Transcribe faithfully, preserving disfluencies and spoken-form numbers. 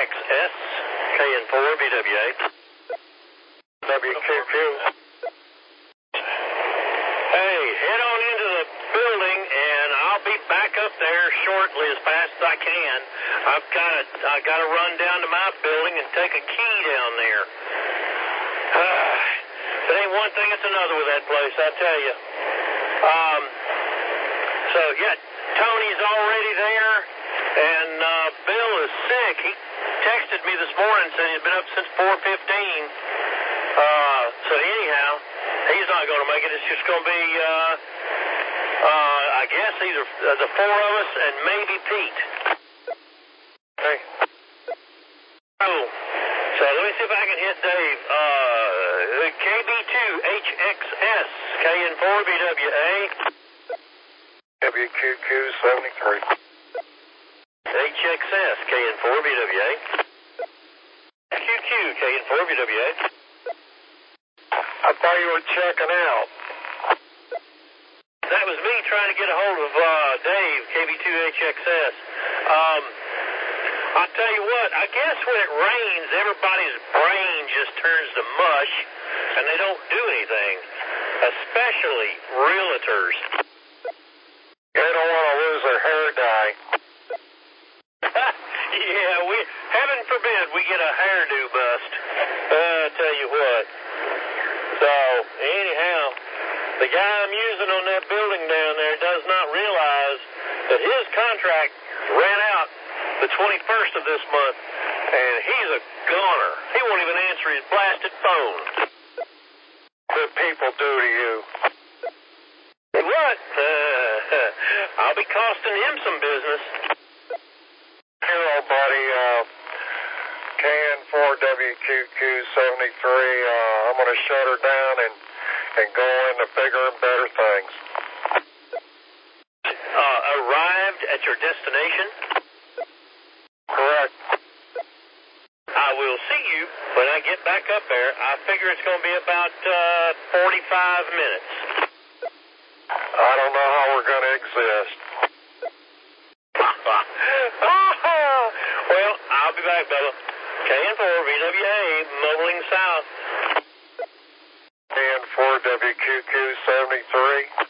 X S, K N four B W A. W Q Q. Hey, head on into the building, and I'll be back up there shortly as fast as I can. I've got to, I got to run down to my building and take a key down there. Uh, it ain't one thing, it's another with that place, I tell you. Um, so, yeah, Tony's already there, and uh, Bill is sick. He texted me this morning and said he's been up since four fifteen. Uh, so anyhow, he's not going to make it. It's just going to be, uh, uh, I guess, either the four of us and maybe Pete. Hey. Oh, so let me see if I can hit Dave. Uh, K B two H X S, K N four B W A. W Q Q seventy-three. H X S, K N four B W A. Q Q, K N four B W A. I thought you were checking out. That was me trying to get a hold of uh, Dave, K B two H X S. Um, I'll tell you what, I guess when it rains, everybody's brain just turns to mush, and they don't do anything, especially realtors. They don't want to lose their hair dye. Yeah, we, heaven forbid we get a hairdo bust. Uh, I tell you what. So, anyhow, the guy I'm using on that building down there does not realize that his contract ran out the twenty-first of this month, and he's a goner. He won't even answer his blasted phone. What people do to you? What? Uh, I'll be costing him some business. Hello, buddy. Uh, K N four W Q Q seventy-three. Uh, I'm going to shut her down and, and go into bigger and better things. Uh, arrived at your destination? Correct. I will see you when I get back up there. I figure it's going to be about uh, forty-five minutes. I don't know how we're going to exist. Well, I'll be back, Bubba. K N four B W A, mobiling south. K N four W Q Q seventy-three.